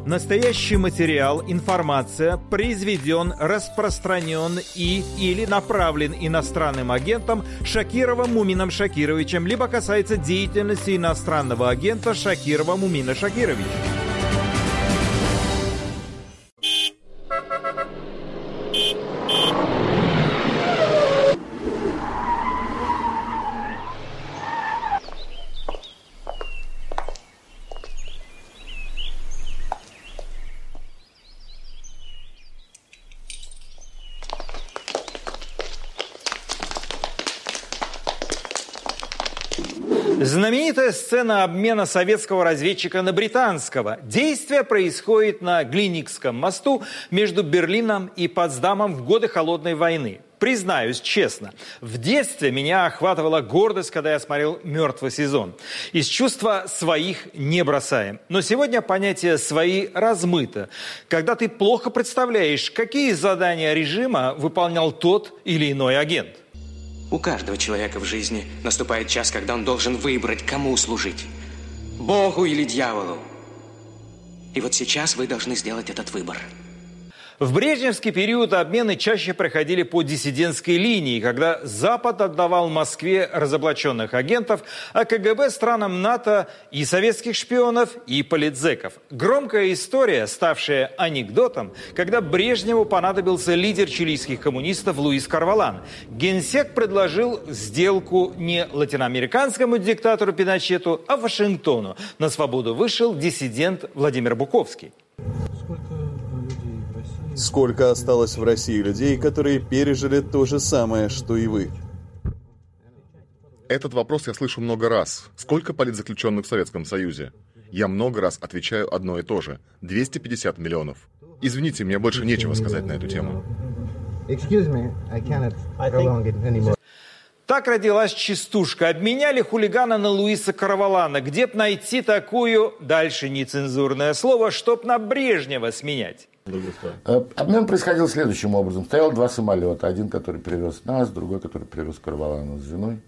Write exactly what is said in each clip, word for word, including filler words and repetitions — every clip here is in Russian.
Настоящий материал, информация произведен, распространен и или направлен иностранным агентом Шакировым Мумином Шакировичем, либо касается деятельности иностранного агента Шакирова Мумина Шакировича. Знаменитая сцена обмена советского разведчика на британского. Действие происходит на Глиникском мосту между Берлином и Потсдамом в годы Холодной войны. Признаюсь честно, в детстве меня охватывала гордость, когда я смотрел «Мертвый сезон». Из чувства своих не бросаем. Но сегодня понятие «свои» размыто. Когда ты плохо представляешь, какие задания режима выполнял тот или иной агент. У каждого человека в жизни наступает час, когда он должен выбрать, кому служить. Богу или дьяволу. И вот сейчас вы должны сделать этот выбор. В брежневский период обмены чаще проходили по диссидентской линии, когда Запад отдавал Москве разоблаченных агентов, а КГБ странам НАТО и советских шпионов, и политзеков. Громкая история, ставшая анекдотом, когда Брежневу понадобился лидер чилийских коммунистов Луис Карвалан. Генсек предложил сделку не латиноамериканскому диктатору Пиночету, а Вашингтону. На свободу вышел диссидент Владимир Буковский. Сколько осталось в России людей, которые пережили то же самое, что и вы? Этот вопрос я слышу много раз. Сколько политзаключенных в Советском Союзе? Я много раз отвечаю одно и то же. двести пятьдесят миллионов. Извините, мне больше нечего сказать на эту тему. Так родилась частушка. Обменяли хулигана на Луиса Карвалана. Где б найти такую, дальше нецензурное слово, чтоб на Брежнева сменять? Обмен происходил следующим образом. Стояло два самолета. Один, который привез нас, другой, который привез Карвалана с женой.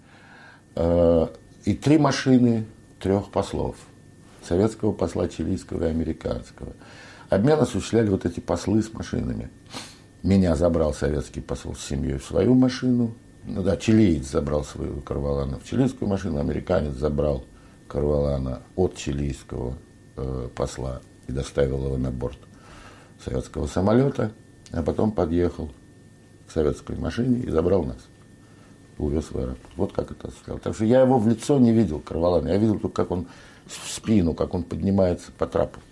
И три машины трех послов. Советского посла, чилийского и американского. Обмен осуществляли вот эти послы с машинами. Меня забрал советский посол с семьей в свою машину. Ну да, чилиец забрал своего Карвалана в чилийскую машину. Американец забрал Карвалана от чилийского э, посла и доставил его на борт советского самолета, а потом подъехал к советской машине и забрал нас. Увез в аэропорт. Вот как это сказал. Так что я его в лицо не видел, Карвалана. Я видел только, как он в спину, как он поднимается по трапу.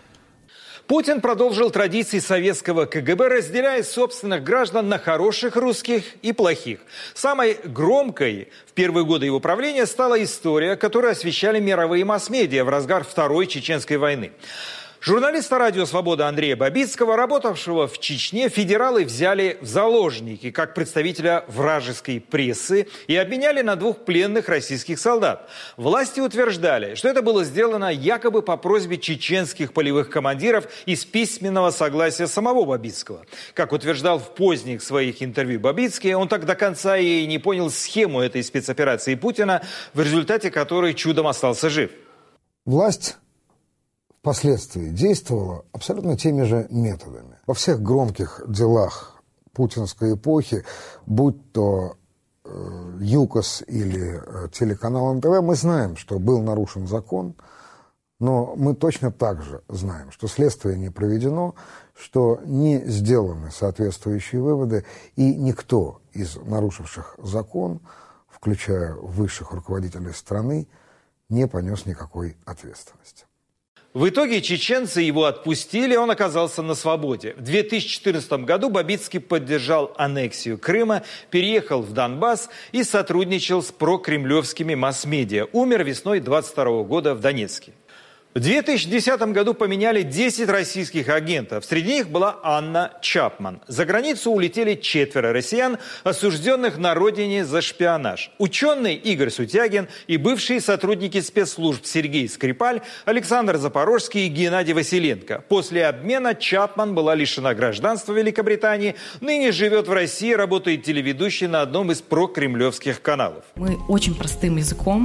Путин продолжил традиции советского КГБ, разделяя собственных граждан на хороших русских и плохих. Самой громкой в первые годы его правления стала история, которую освещали мировые масс-медиа в разгар Второй Чеченской войны. Журналиста «Радио Свобода» Андрея Бабицкого, работавшего в Чечне, федералы взяли в заложники как представителя вражеской прессы и обменяли на двух пленных российских солдат. Власти утверждали, что это было сделано якобы по просьбе чеченских полевых командиров из письменного согласия самого Бабицкого. Как утверждал в поздних своих интервью Бабицкий, он так до конца и не понял схему этой спецоперации Путина, в результате которой чудом остался жив. Власть впоследствии действовала абсолютно теми же методами. Во всех громких делах путинской эпохи, будь то э, ЮКОС или э, телеканал эн тэ вэ, мы знаем, что был нарушен закон, но мы точно так же знаем, что следствие не проведено, что не сделаны соответствующие выводы, и никто из нарушивших закон, включая высших руководителей страны, не понес никакой ответственности. В итоге чеченцы его отпустили, он оказался на свободе. В две тысячи четырнадцатом году Бабицкий поддержал аннексию Крыма, переехал в Донбасс и сотрудничал с прокремлевскими масс-медиа. Умер весной двадцать второго года в Донецке. В две тысячи десятом году поменяли десять российских агентов. Среди них была Анна Чапман. За границу улетели четверо россиян, осужденных на родине за шпионаж. Ученый Игорь Сутягин и бывшие сотрудники спецслужб Сергей Скрипаль, Александр Запорожский и Геннадий Василенко. После обмена Чапман была лишена гражданства Великобритании. Ныне живет в России, работает телеведущей на одном из прокремлевских каналов. Мы очень простым языком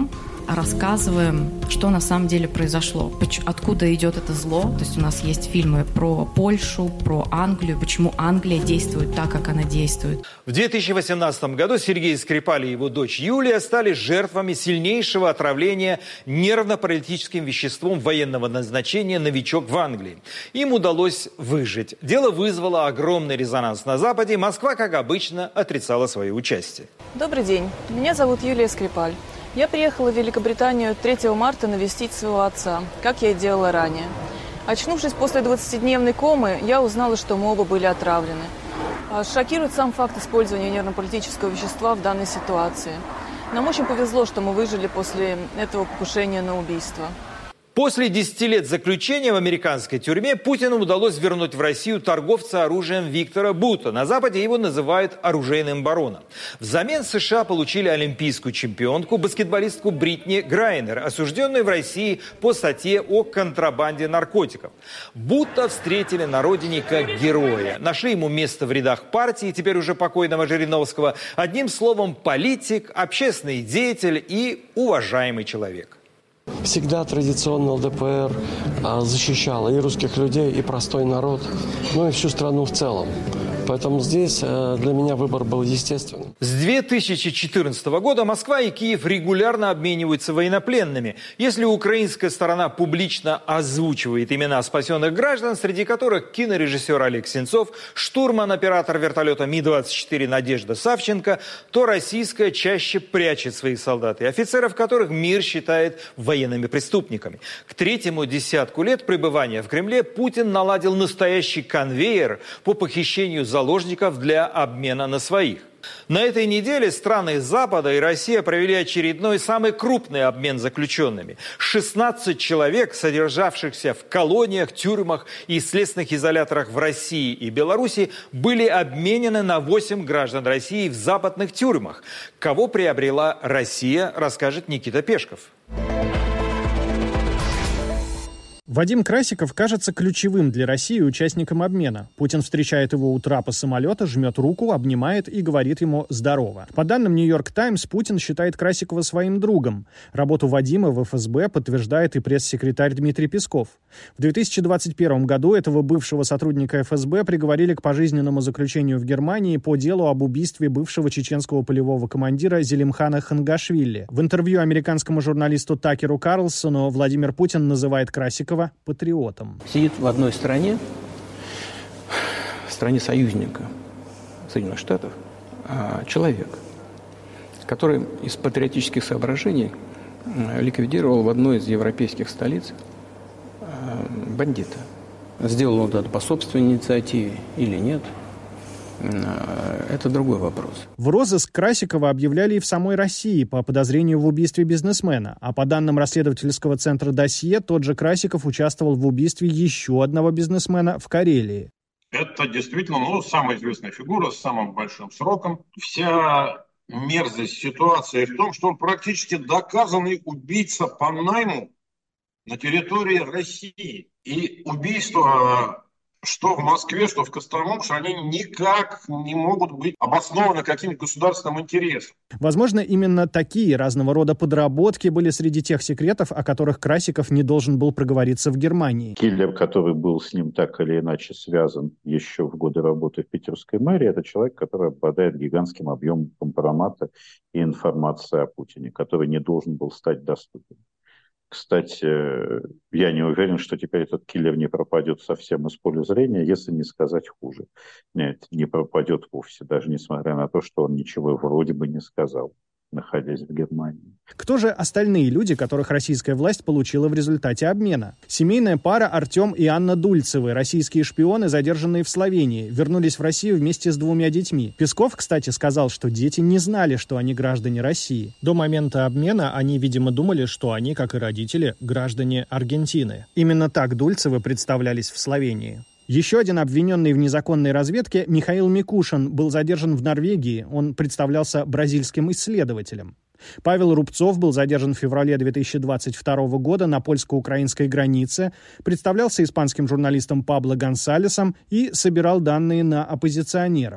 а рассказываем, что на самом деле произошло, откуда идет это зло. То есть у нас есть фильмы про Польшу, про Англию, почему Англия действует так, как она действует. В две тысячи восемнадцатом году Сергей Скрипаль и его дочь Юлия стали жертвами сильнейшего отравления нервно-паралитическим веществом военного назначения «Новичок» в Англии. Им удалось выжить. Дело вызвало огромный резонанс на Западе. Москва, как обычно, отрицала свое участие. Добрый день. Меня зовут Юлия Скрипаль. Я приехала в Великобританию третьего марта навестить своего отца, как я и делала ранее. Очнувшись после двадцатидневной комы, я узнала, что мы оба были отравлены. Шокирует сам факт использования нервно-паралитического вещества в данной ситуации. Нам очень повезло, что мы выжили после этого покушения на убийство. После десяти лет заключения в американской тюрьме Путину удалось вернуть в Россию торговца оружием Виктора Бута. На Западе его называют оружейным бароном. Взамен США получили олимпийскую чемпионку, баскетболистку Бритни Грайнер, осужденную в России по статье о контрабанде наркотиков. Бута встретили на родине как героя. Нашли ему место в рядах партии, теперь уже покойного Жириновского. Одним словом, политик, общественный деятель и уважаемый человек. Всегда традиционно ЛДПР защищала и русских людей, и простой народ, ну и всю страну в целом. Поэтому здесь для меня выбор был естественным. С две тысячи четырнадцатого года Москва и Киев регулярно обмениваются военнопленными. Если украинская сторона публично озвучивает имена спасенных граждан, среди которых кинорежиссер Олег Сенцов, штурман-оператор вертолета Ми двадцать четыре Надежда Савченко, то российская чаще прячет своих солдат и офицеров, которых мир считает военными преступниками. К третьему десятку лет пребывания в Кремле Путин наладил настоящий конвейер по похищению заложников для обмена на своих. На этой неделе страны Запада и Россия провели очередной самый крупный обмен заключенными. шестнадцать человек, содержавшихся в колониях, тюрьмах и следственных изоляторах в России и Беларуси, были обменены на восемь граждан России в западных тюрьмах. Кого приобрела Россия, расскажет Никита Пешков. Вадим Красиков кажется ключевым для России участником обмена. Путин встречает его у трапа самолета, жмет руку, обнимает и говорит ему «здорово». По данным «Нью-Йорк Таймс», Путин считает Красикова своим другом. Работу Вадима в эф эс бэ подтверждает и пресс-секретарь Дмитрий Песков. В две тысячи двадцать первом году этого бывшего сотрудника эф эс бэ приговорили к пожизненному заключению в Германии по делу об убийстве бывшего чеченского полевого командира Зелимхана Хангашвили. В интервью американскому журналисту Такеру Карлсону Владимир Путин называет Красикова патриотом. Сидит в одной стране, в стране союзника Соединенных Штатов, человек, который из патриотических соображений ликвидировал в одной из европейских столиц бандита. Сделал он это по собственной инициативе или нет, это другой вопрос. В розыск Красикова объявляли и в самой России по подозрению в убийстве бизнесмена. А по данным расследовательского центра «Досье», тот же Красиков участвовал в убийстве еще одного бизнесмена в Карелии. Это действительно ну, самая известная фигура с самым большим сроком. Вся мерзость ситуации в том, что он практически доказанный убийца по найму на территории России. И убийство... что в Москве, что в Костроме, что они никак не могут быть обоснованы каким-то государственным интересом. Возможно, именно такие разного рода подработки были среди тех секретов, о которых Красиков не должен был проговориться в Германии. Киллер, который был с ним так или иначе связан еще в годы работы в питерской мэрии, это человек, который обладает гигантским объемом компромата и информации о Путине, который не должен был стать доступен. Кстати, я не уверен, что теперь этот киллер не пропадет совсем из поля зрения, если не сказать хуже. Нет, не пропадет вовсе, даже несмотря на то, что он ничего вроде бы не сказал, находясь в Германии. Кто же остальные люди, которых российская власть получила в результате обмена? Семейная пара Артем и Анна Дульцевы, российские шпионы, задержанные в Словении, вернулись в Россию вместе с двумя детьми. Песков, кстати, сказал, что дети не знали, что они граждане России. До момента обмена они, видимо, думали, что они, как и родители, граждане Аргентины. Именно так Дульцевы представлялись в Словении. Еще один обвиненный в незаконной разведке, Михаил Микушин, был задержан в Норвегии. Он представлялся бразильским исследователем. Павел Рубцов был задержан в феврале две тысячи двадцать второго года на польско-украинской границе, представлялся испанским журналистом Пабло Гонсалесом и собирал данные на оппозиционеров.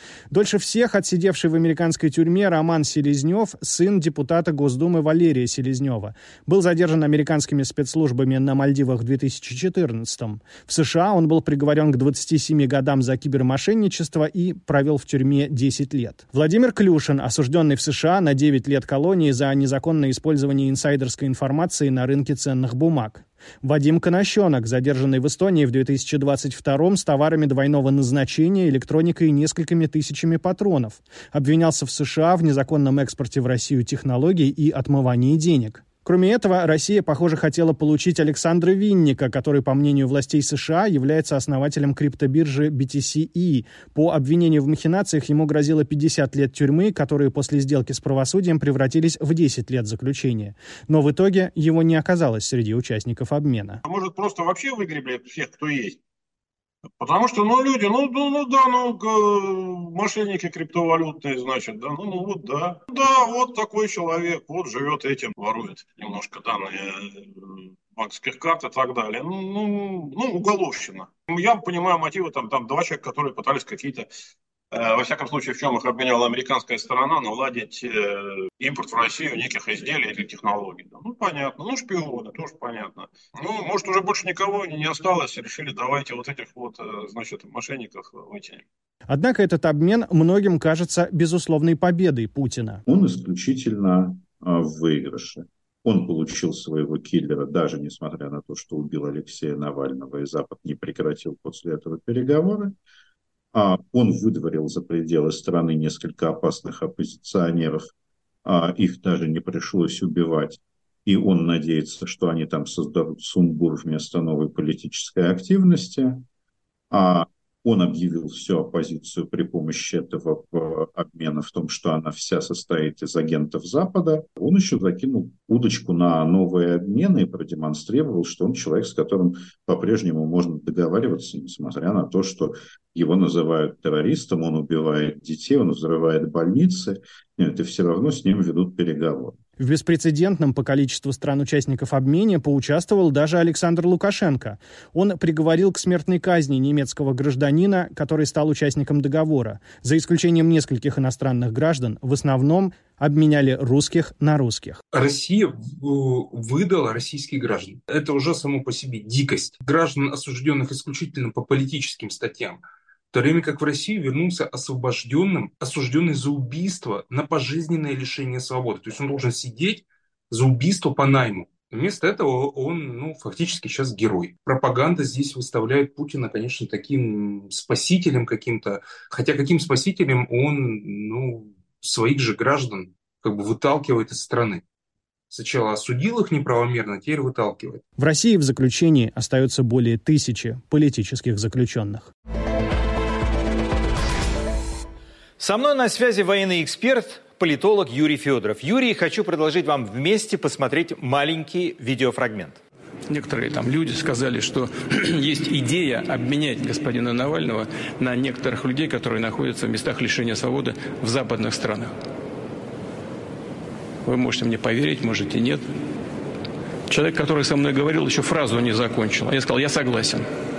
Дольше всех отсидевший в американской тюрьме Роман Селезнев, сын депутата Госдумы Валерия Селезнева, был задержан американскими спецслужбами на Мальдивах в две тысячи четырнадцатом. В США он был приговорен к двадцати семи годам за кибермошенничество и провел в тюрьме десять лет. Владимир Клюшин, осужденный в США на девять лет колонии за незаконное использование инсайдерской информации на рынке ценных бумаг. Вадим Конощенок, задержанный в Эстонии в две тысячи двадцать втором с товарами двойного назначения, электроникой и несколькими тысячами патронов. Обвинялся в США в незаконном экспорте в Россию технологий и отмывании денег. Кроме этого, Россия, похоже, хотела получить Александра Винника, который, по мнению властей США, является основателем криптобиржи би ти си и. По обвинению в махинациях ему грозило пятьдесят лет тюрьмы, которые после сделки с правосудием превратились в десять лет заключения. Но в итоге его не оказалось среди участников обмена. А может, просто вообще выгребли всех, кто есть? Потому что, ну, люди, ну, ну, ну да, ну, мошенники криптовалютные, значит, да, ну, ну, вот, да. Да, вот такой человек, вот живет этим, ворует немножко данные банковских карт и так далее. Ну, ну, ну уголовщина. Я понимаю мотивы, там, там два человека, которые пытались какие-то, э, во всяком случае, в чем их обвиняла американская сторона, наладить э, импорт в Россию неких изделий или технологий. Ну, понятно. Ну, шпионы, тоже понятно. Ну, может, уже больше никого не осталось, решили, давайте вот этих вот, значит, мошенников вытянем. Однако этот обмен многим кажется безусловной победой Путина. Он исключительно а, в выигрыше. Он получил своего киллера, даже несмотря на то, что убил Алексея Навального, и Запад не прекратил после этого переговоры. А он выдворил за пределы страны несколько опасных оппозиционеров. А их даже не пришлось убивать. И он надеется, что они там создадут сумбур вместо новой политической активности. А он объявил всю оппозицию при помощи этого обмена в том, что она вся состоит из агентов Запада. Он еще закинул удочку на новые обмены и продемонстрировал, что он человек, с которым по-прежнему можно договариваться, несмотря на то, что его называют террористом, он убивает детей, он взрывает больницы. Нет, и все равно с ним ведут переговоры. В беспрецедентном по количеству стран-участников обмене поучаствовал даже Александр Лукашенко. Он приговорил к смертной казни немецкого гражданина, который стал участником договора. За исключением нескольких иностранных граждан, в основном обменяли русских на русских. Россия выдала российских граждан. Это уже само по себе дикость. Граждан, осужденных исключительно по политическим статьям. В то время как в Россию вернулся освобожденным, осужденный за убийство на пожизненное лишение свободы. То есть он должен сидеть за убийство по найму. Вместо этого он, ну, фактически сейчас герой. Пропаганда здесь выставляет Путина, конечно, таким спасителем каким-то. Хотя каким спасителем он, ну, своих же граждан как бы выталкивает из страны. Сначала осудил их неправомерно, теперь выталкивает. В России в заключении остается более тысячи политических заключенных. Со мной на связи военный эксперт, политолог Юрий Федоров. Юрий, хочу предложить вам вместе посмотреть маленький видеофрагмент. Некоторые там люди сказали, что есть идея обменять господина Навального на некоторых людей, которые находятся в местах лишения свободы в западных странах. Вы можете мне поверить, можете нет. Человек, который со мной говорил, еще фразу не закончил. Я сказал, я согласен.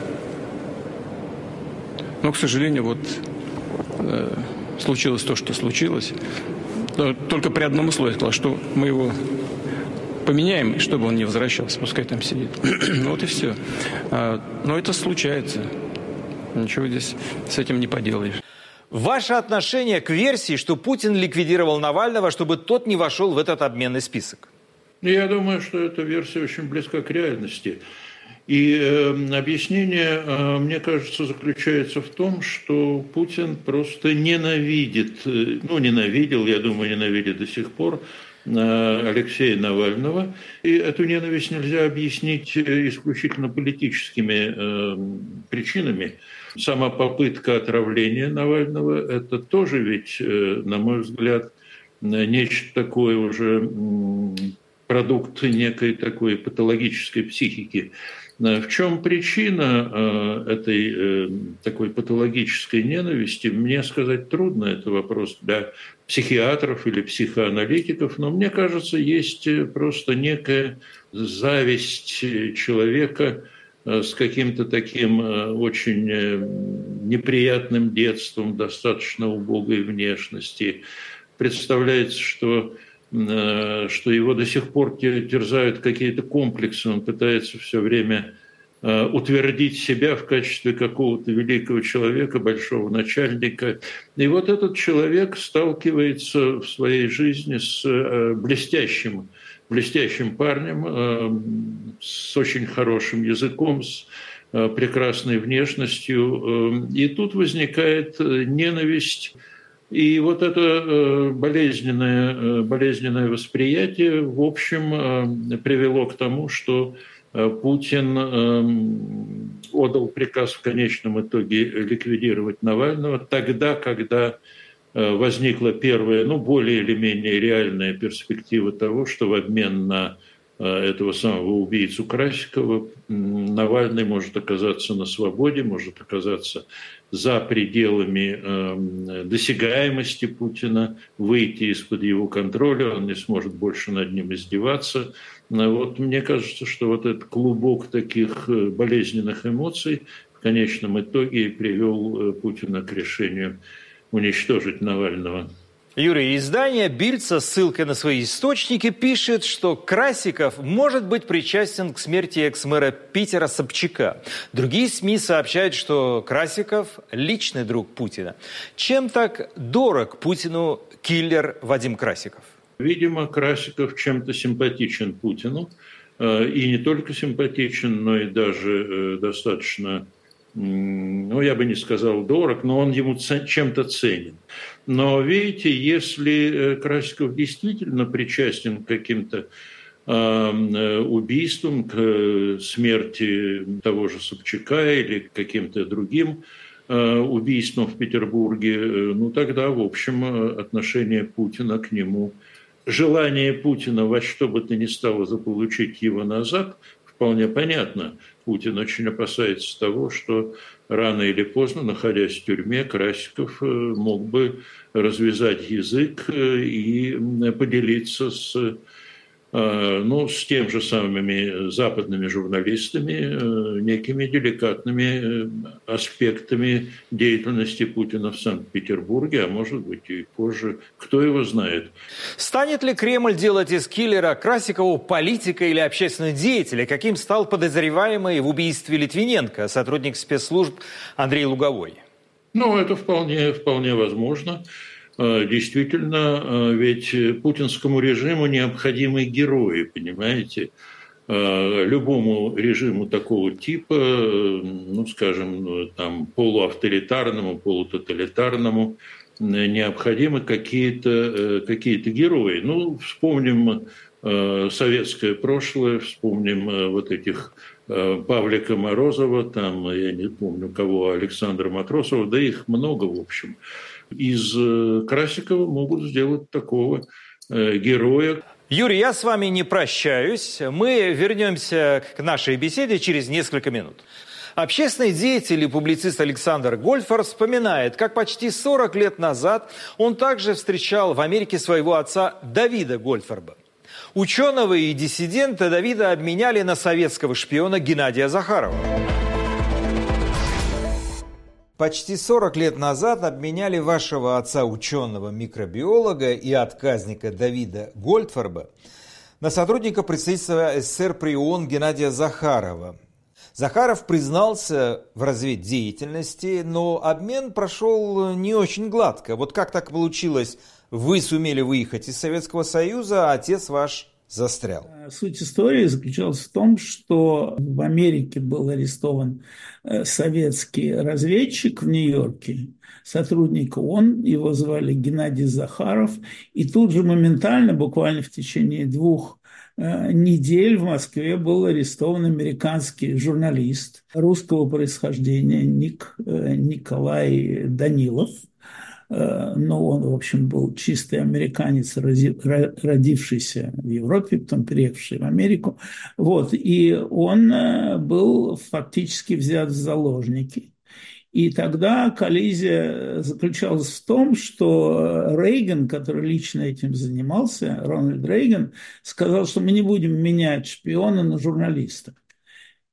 Но, к сожалению, вот... Э, случилось то, что случилось. Только при одном условии сказал, что мы его поменяем, чтобы он не возвращался, пускай там сидит. Вот и все. Но это случается. Ничего здесь с этим не поделаешь. Ваше отношение к версии, что Путин ликвидировал Навального, чтобы тот не вошел в этот обменный список? Я думаю, что эта версия очень близка к реальности. И э, объяснение, э, мне кажется, заключается в том, что Путин просто ненавидит, э, ну, ненавидел, я думаю, ненавидит до сих пор э, Алексея Навального. И эту ненависть нельзя объяснить исключительно политическими э, причинами. Сама попытка отравления Навального – это тоже ведь, э, на мой взгляд, нечто такое уже э, продукт некой такой патологической психики. В чем причина э, этой э, такой патологической ненависти, мне сказать трудно, это вопрос для психиатров или психоаналитиков, но мне кажется, есть просто некая зависть человека с каким-то таким очень неприятным детством, достаточно убогой внешности. Представляется, что, что его до сих пор терзают какие-то комплексы, он пытается все время утвердить себя в качестве какого-то великого человека, большого начальника. И вот этот человек сталкивается в своей жизни с блестящим, блестящим парнем, с очень хорошим языком, с прекрасной внешностью. И тут возникает ненависть. И вот это болезненное, болезненное восприятие, в общем, привело к тому, что Путин отдал приказ в конечном итоге ликвидировать Навального тогда, когда возникла первая, ну, более или менее реальная перспектива того, что в обмен на этого самого убийцу Красикова Навальный может оказаться на свободе, может оказаться за пределами досягаемости Путина, выйти из-под его контроля, он не сможет больше над ним издеваться. Вот мне кажется, что вот этот клубок таких болезненных эмоций в конечном итоге привел Путина к решению уничтожить Навального. Юрий, издание «Бильд» со ссылкой на свои источники пишет, что Красиков может быть причастен к смерти экс-мэра Питера Собчака. Другие СМИ сообщают, что Красиков – личный друг Путина. Чем так дорог Путину киллер Вадим Красиков? Видимо, Красиков чем-то симпатичен Путину. И не только симпатичен, но и даже достаточно, ну, я бы не сказал дорог, но он ему чем-то ценен. Но, видите, если Красиков действительно причастен к каким-то э, убийствам, к смерти того же Собчака или к каким-то другим э, убийствам в Петербурге, ну, тогда, в общем, отношение Путина к нему, желание Путина во что бы то ни стало заполучить его назад, вполне понятно. Путин очень опасается того, что рано или поздно, находясь в тюрьме, Красиков мог бы развязать язык и поделиться с, ну, с тем же самыми западными журналистами некими деликатными аспектами деятельности Путина в Санкт-Петербурге, а может быть и позже. Кто его знает? Станет ли Кремль делать из киллера Красикова политика или общественного деятеля, каким стал подозреваемый в убийстве Литвиненко, сотрудник спецслужб Андрей Луговой? Ну, это вполне, вполне возможно. Действительно, ведь путинскому режиму необходимы герои, понимаете? Любому режиму такого типа, ну, скажем, там, полуавторитарному, полутоталитарному, необходимы какие-то, какие-то герои. Ну, вспомним советское прошлое, вспомним вот этих Павлика Морозова, там, я не помню кого, Александра Матросова, да их много, в общем. Из Красикова могут сделать такого героя. Юрий, я с вами не прощаюсь. Мы вернемся к нашей беседе через несколько минут. Общественный деятель и публицист Александр Гольдфарб вспоминает, как почти сорок лет назад он также встречал в Америке своего отца Давида Гольдфарба. Ученого и диссидента Давида обменяли на советского шпиона Геннадия Захарова. Почти сорок лет назад обменяли вашего отца, ученого-микробиолога и отказника Давида Гольдфарба, на сотрудника представительства СССР при ООН Геннадия Захарова. Захаров признался в разведдеятельности, но обмен прошел не очень гладко. Вот как так получилось? Вы сумели выехать из Советского Союза, а отец ваш застрял. Суть истории заключалась в том, что в Америке был арестован советский разведчик в Нью-Йорке, сотрудник ООН, его звали Геннадий Захаров, и тут же моментально, буквально в течение двух недель в Москве был арестован американский журналист русского происхождения Ник, Николай Данилов. Но он, в общем, был чистый американец, родившийся в Европе, потом переехавший в Америку. Вот. И он был фактически взят в заложники. И тогда коллизия заключалась в том, что Рейган, который лично этим занимался, Рональд Рейган, сказал, что мы не будем менять шпиона на журналиста.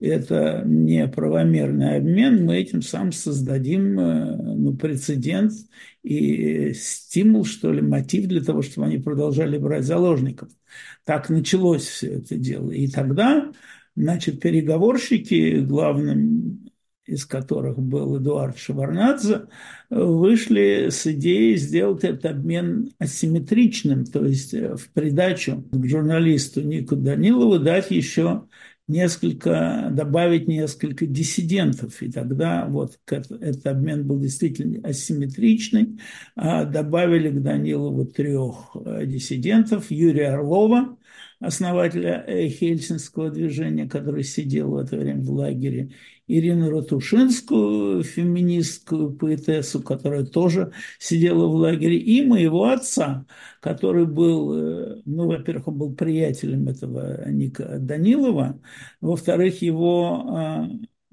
это неправомерный обмен, мы этим самым создадим ну, прецедент и стимул, что ли, мотив для того, чтобы они продолжали брать заложников. Так началось все это дело. И тогда, значит, переговорщики, главным из которых был Эдуард Шеварднадзе, вышли с идеей сделать этот обмен асимметричным, то есть в придачу к журналисту Нику Данилову дать еще несколько, добавить несколько диссидентов. И тогда вот этот обмен был действительно асимметричный. Добавили к Данилову трех диссидентов: Юрия Орлова, основателя Хельсинского движения, который сидел в это время в лагере, Ирину Ратушинскую, феминистскую поэтессу, которая тоже сидела в лагере, и моего отца, который был, ну, во-первых, он был приятелем этого Ника Данилова, во-вторых, его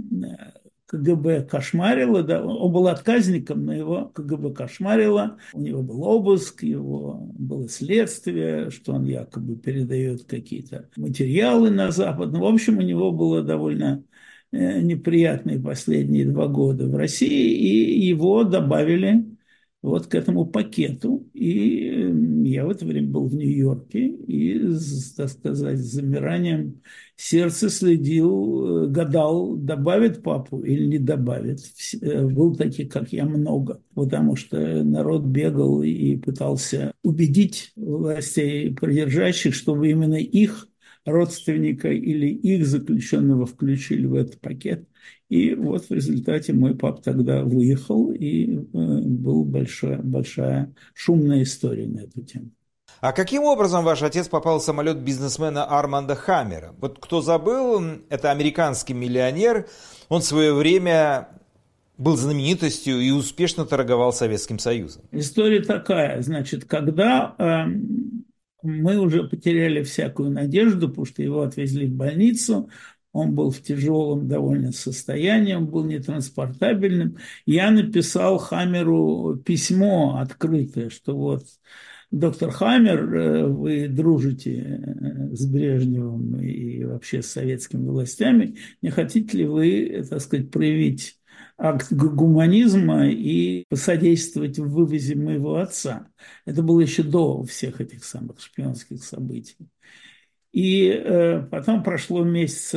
КГБ кошмарило, да, он был отказником, но его КГБ кошмарило, у него был обыск, его было следствие, что он якобы передает какие-то материалы на Запад. Ну, в общем, у него было довольно неприятные последние два года в России, и его добавили вот к этому пакету. И я в это время был в Нью-Йорке и, так сказать, с замиранием сердца следил, гадал, добавит папу или не добавит. Был таких, как я, много, потому что народ бегал и пытался убедить властей придержащих, чтобы именно их родственника или их заключенного включили в этот пакет. И вот в результате мой папа тогда выехал, и э, была большая, большая шумная история на эту тему. А каким образом ваш отец попал в самолет бизнесмена Арманда Хаммера? Вот кто забыл, это американский миллионер. Он в свое время был знаменитостью и успешно торговал Советским Союзом. История такая, значит, когда э, мы уже потеряли всякую надежду, потому что его отвезли в больницу, он был в тяжелом довольно состоянии, он был нетранспортабельным. Я написал Хаммеру письмо открытое, что вот, доктор Хаммер, вы дружите с Брежневым и вообще с советскими властями, не хотите ли вы, так сказать, проявить акт гуманизма и посодействовать в вывозе моего отца? Это было еще до всех этих самых шпионских событий. И э, потом прошло месяц,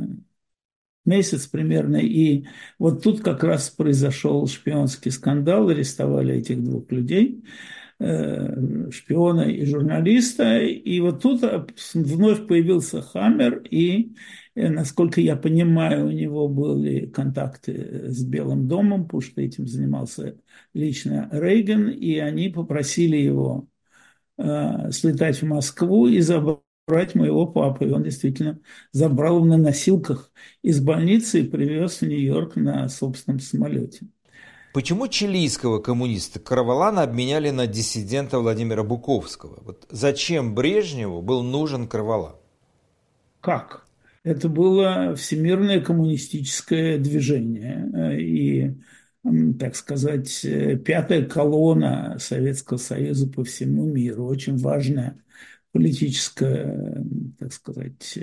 месяц примерно, и вот тут как раз произошел шпионский скандал, арестовали этих двух людей, э, шпиона и журналиста, и вот тут вновь появился Хаммер, и, э, насколько я понимаю, у него были контакты с Белым домом, потому что этим занимался лично Рейган, и они попросили его э, слетать в Москву и забрать брать моего папу, и он действительно забрал его на носилках из больницы и привез в Нью-Йорк на собственном самолете. Почему чилийского коммуниста Карвалана обменяли на диссидента Владимира Буковского? Вот зачем Брежневу был нужен Карвалан? Как? Это было всемирное коммунистическое движение, и, так сказать, пятая колонна Советского Союза по всему миру, очень важная политическая, так сказать,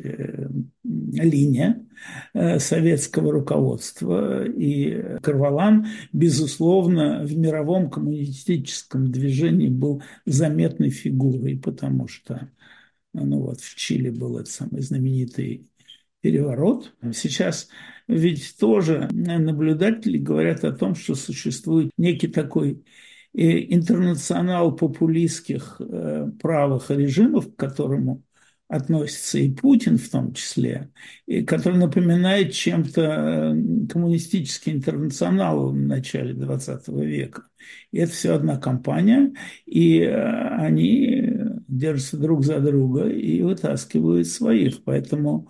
линия советского руководства. И Карвалан, безусловно, в мировом коммунистическом движении был заметной фигурой, потому что ну вот, в Чили был этот самый знаменитый переворот. Сейчас ведь тоже наблюдатели говорят о том, что существует некий такой интернационал популистских э, правых режимов, к которому относится и Путин в том числе, и который напоминает чем-то коммунистический интернационал в начале двадцатого века. И это все одна компания, и они держатся друг за друга и вытаскивают своих. Поэтому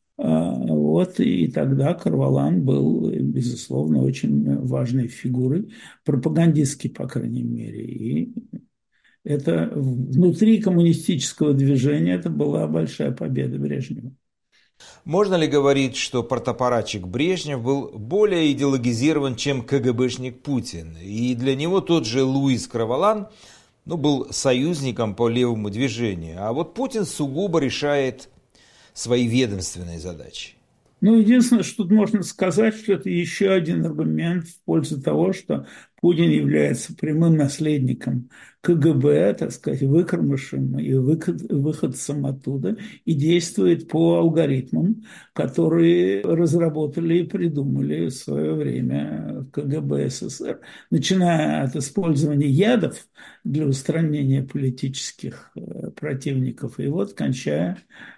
вот и тогда Карвалан был, безусловно, очень важной фигурой, пропагандистской, по крайней мере. И это внутри коммунистического движения это была большая победа Брежнева. Можно ли говорить, что партаппаратчик Брежнев был более идеологизирован, чем КГБшник Путин? И для него тот же Луис Карвалан ну, был союзником по левому движению, а вот Путин сугубо решает свои ведомственные задачи? Ну, единственное, что тут можно сказать, что это еще один аргумент в пользу того, что Путин является прямым наследником КГБ, так сказать, выкормышем и выход, выходцем оттуда, и действует по алгоритмам, которые разработали и придумали в свое время в КГБ СССР, начиная от использования ядов для устранения политических противников, и вот кончая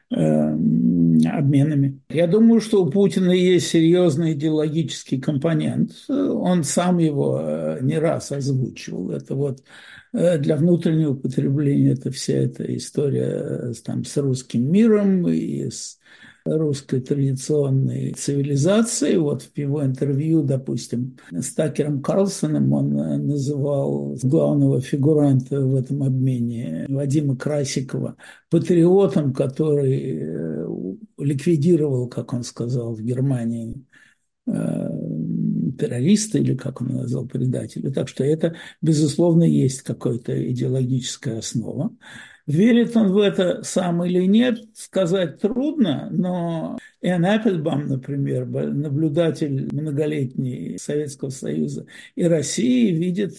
обменами. Я думаю, что у Путина есть серьезный идеологический компонент. Он сам его не раз озвучивал. Это вот для внутреннего потребления это вся эта история там, с русским миром и с русской традиционной цивилизацией. Вот в его интервью, допустим, с Такером Карлсоном он называл главного фигуранта в этом обмене Вадима Красикова патриотом, который ликвидировал, как он сказал, в Германии террориста, или как он назвал, предателя. Так что это, безусловно, есть какая-то идеологическая основа. Верит он в это сам или нет, сказать трудно, но Энн Аппельбам, например, наблюдатель многолетний Советского Союза и России, видит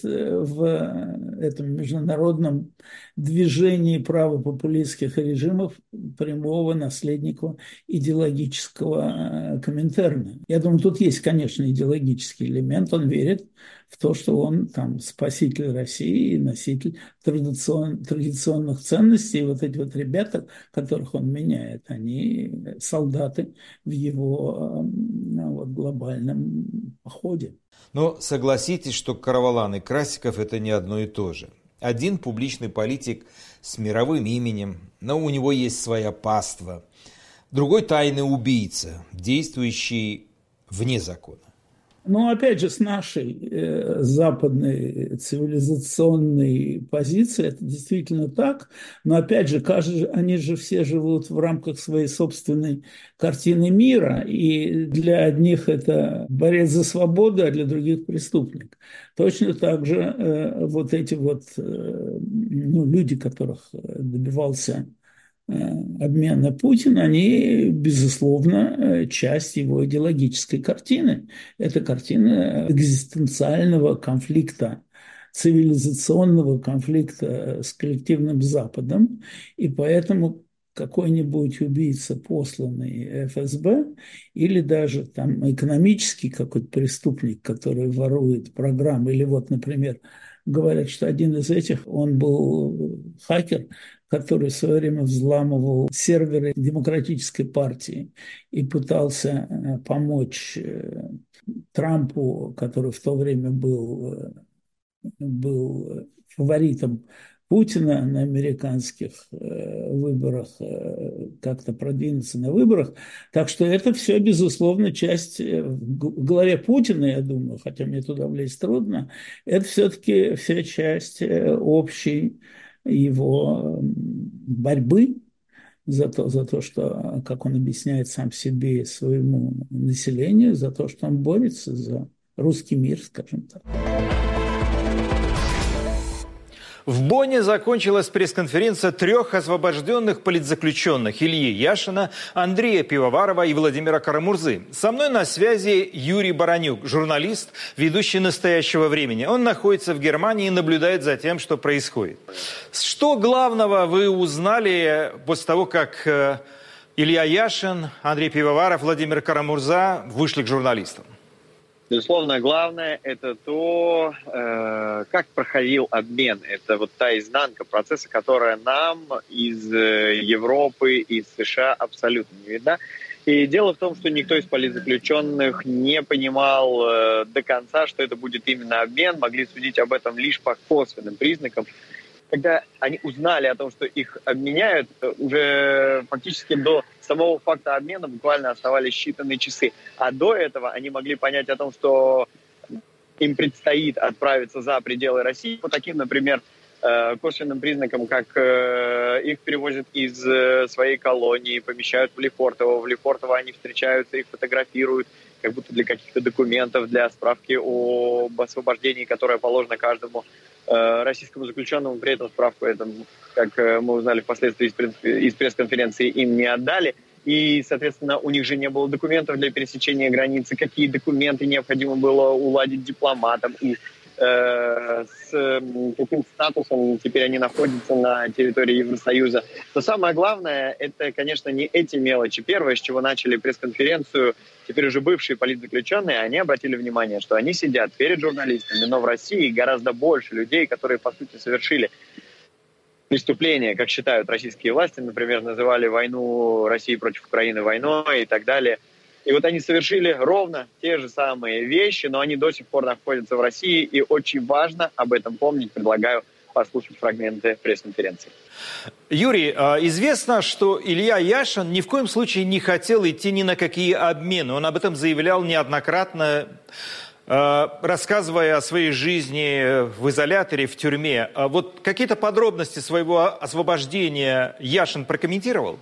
в этом международном движении правопопулистских режимов прямого наследника идеологического Коминтерна. Я думаю, тут есть, конечно, идеологический элемент. Он верит в то, что он там спаситель России и носитель традицион, традиционных ценностей. И вот эти вот ребята, которых он меняет, они солдаты в его вот, глобальном походе. Но согласитесь, что Коровалан и Красиков – это не одно и то же. Один публичный политик с мировым именем, но у него есть своя паства. Другой тайный убийца, действующий вне закона. Но опять же, с нашей э, западной цивилизационной позиции это действительно так. Но опять же, каждый, они же все живут в рамках своей собственной картины мира. И для одних это борец за свободу, а для других преступник. Точно так же э, вот эти вот э, ну, люди, которых добивался обмена Путина, они, безусловно, часть его идеологической картины. Это картина экзистенциального конфликта, цивилизационного конфликта с коллективным Западом. И поэтому какой-нибудь убийца, посланный эф эс бэ, или даже там экономический какой-то преступник, который ворует программы, или вот, например, говорят, что один из этих, он был хакер, который в свое время взламывал серверы Демократической партии и пытался помочь Трампу, который в то время был, был фаворитом Путина на американских выборах, как-то продвинуться на выборах. Так что это все, безусловно, часть в голове Путина, я думаю, хотя мне туда влезть трудно, это все-таки вся часть общей его борьбы за то, за то, что, как он объясняет сам себе и своему населению, за то, что он борется за русский мир, скажем так. В Бонне закончилась пресс-конференция трех освобожденных политзаключенных: Ильи Яшина, Андрея Пивоварова и Владимира Карамурзы. Со мной на связи Юрий Баранюк, журналист, ведущий «Настоящего времени». Он находится в Германии и наблюдает за тем, что происходит. Что главного вы узнали после того, как Илья Яшин, Андрей Пивоваров, Владимир Карамурза вышли к журналистам? Безусловно, главное – это то, э, как проходил обмен. Это вот та изнанка процесса, которая нам из Европы, из США абсолютно не видна. И дело в том, что никто из политзаключенных не понимал э, до конца, что это будет именно обмен, могли судить об этом лишь по косвенным признакам. Когда они узнали о том, что их обменяют, уже фактически до самого факта обмена буквально оставались считанные часы. А до этого они могли понять о том, что им предстоит отправиться за пределы России по таким, например, косвенным признакам, как их перевозят из своей колонии, помещают в Лефортово. В Лефортово они встречаются, их фотографируют, как будто для каких-то документов, для справки об освобождении, которое положено каждому российскому заключенному. При этом справку, этом, как мы узнали впоследствии из пресс-конференции, им не отдали. и, соответственно, у них же не было документов для пересечения границы, какие документы необходимо было уладить дипломатам, и э, с каким статусом теперь они находятся на территории Евросоюза. Но самое главное, это, конечно, не эти мелочи. Первое, с чего начали пресс-конференцию, теперь уже бывшие политзаключенные, они обратили внимание, что они сидят перед журналистами, но в России гораздо больше людей, которые, по сути, совершили преступления, как считают российские власти, например, называли войну России против Украины войной и так далее. И вот они совершили ровно те же самые вещи, но они до сих пор находятся в России, и очень важно об этом помнить. Предлагаю послушать фрагменты пресс-конференции. Юрий, известно, что Илья Яшин ни в коем случае не хотел идти ни на какие обмены. Он об этом заявлял неоднократно, рассказывая о своей жизни в изоляторе, в тюрьме. Вот какие-то подробности своего освобождения Яшин прокомментировал?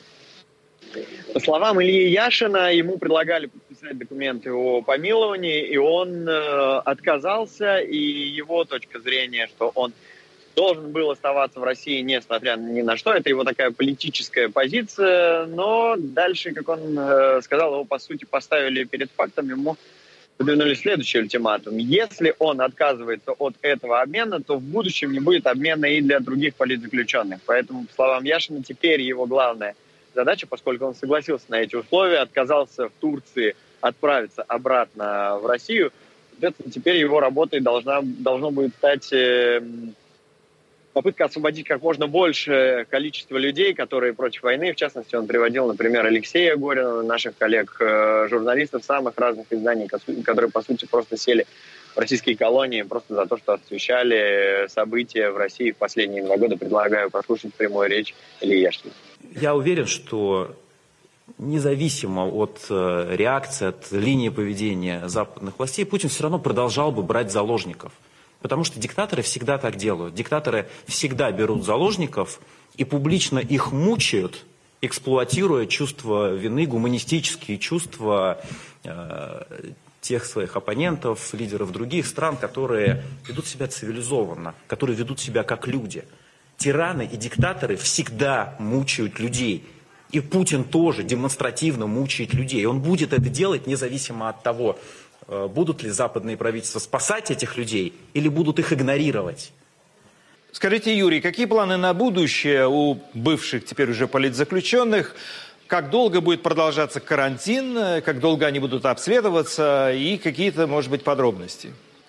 По словам Ильи Яшина, ему предлагали подписать документы о помиловании, и он э, отказался, и его точка зрения, что он должен был оставаться в России, несмотря ни на что, это его такая политическая позиция, но дальше, как он э, сказал, его, по сути, поставили перед фактом, ему выдвинули следующий ультиматум. Если он отказывается от этого обмена, то в будущем не будет обмена и для других политзаключенных. Поэтому, по словам Яшина, теперь его главная задача, поскольку он согласился на эти условия, отказался в Турции отправиться обратно в Россию, соответственно, теперь его работой должна, должно будет стать э, попытка освободить как можно большее количество людей, которые против войны. В частности, он приводил, например, Алексея Горина, наших коллег, э, журналистов самых разных изданий, которые, по сути, просто сели в российские колонии просто за то, что освещали события в России в последние два года. Предлагаю послушать прямую речь Ильи Яшина. Я уверен, что независимо от э, реакции, от линии поведения западных властей, Путин все равно продолжал бы брать заложников. Потому что диктаторы всегда так делают. Диктаторы всегда берут заложников и публично их мучают, эксплуатируя чувства вины, гуманистические чувства э, тех своих оппонентов, лидеров других стран, которые ведут себя цивилизованно, которые ведут себя как люди. Тираны и диктаторы всегда мучают людей. И Путин тоже демонстративно мучает людей. Он будет это делать независимо от того, будут ли западные правительства спасать этих людей или будут их игнорировать. Скажите, Юрий, какие планы на будущее у бывших теперь уже политзаключенных? Как долго будет продолжаться карантин? Как долго они будут обследоваться? И какие-то, может быть, подробности?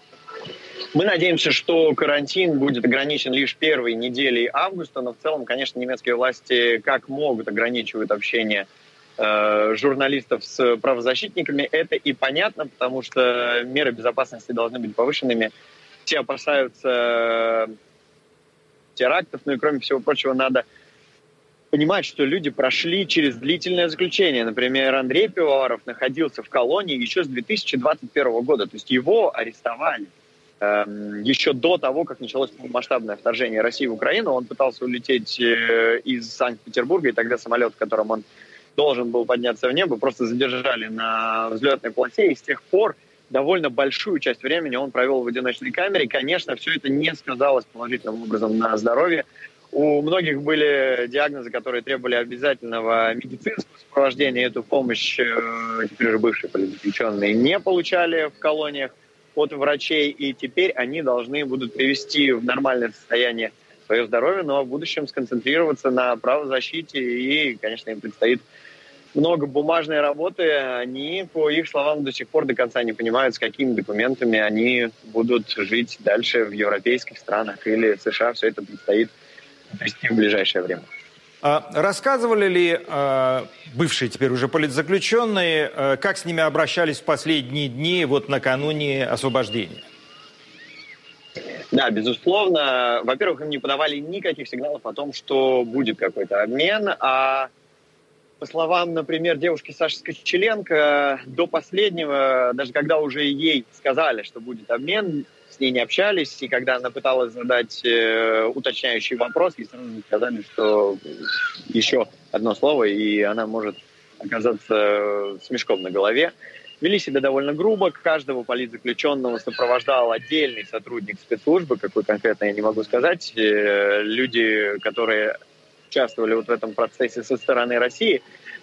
Мы надеемся, что карантин будет ограничен лишь первой неделей августа, но в целом, конечно, немецкие власти как могут ограничивают общение э, журналистов с правозащитниками. Это и понятно, потому что меры безопасности должны быть повышенными. Все опасаются терактов, ну и, кроме всего прочего, надо понимать, что люди прошли через длительное заключение. Например, Андрей Пивоваров находился в колонии еще с две тысячи двадцать первого года, то есть его арестовали еще до того, как началось масштабное вторжение России в Украину. Он пытался улететь из Санкт-Петербурга, и тогда самолет, в котором он должен был подняться в небо, просто задержали на взлетной полосе, и с тех пор довольно большую часть времени он провел в одиночной камере. Конечно, все это не сказалось положительным образом на здоровье. У многих были диагнозы, которые требовали обязательного медицинского сопровождения. Эту помощь теперь уже бывшие политзаключенные не получали в колониях от врачей, и теперь они должны будут привести в нормальное состояние свое здоровье, но в будущем сконцентрироваться на правозащите, и, конечно, им предстоит много бумажной работы. Они, по их словам, до сих пор до конца не понимают, с какими документами они будут жить дальше в европейских странах или США. Все это предстоит вести в ближайшее время. Рассказывали ли э, бывшие теперь уже политзаключенные, э, как с ними обращались в последние дни, вот накануне освобождения? Да, безусловно. Во-первых, им не подавали никаких сигналов о том, что будет какой-то обмен. А по словам, например, девушки Саши Скочеленко, до последнего, даже когда уже ей сказали, что будет обмен, с ней не общались, и когда она пыталась задать э, уточняющий вопрос, ей сразу сказали, что еще одно слово, и она может оказаться с мешком на голове. Вели себя довольно грубо, каждого политзаключенного сопровождал отдельный сотрудник спецслужбы, какой конкретно я не могу сказать. Э, люди, которые участвовали вот в этом процессе со стороны России,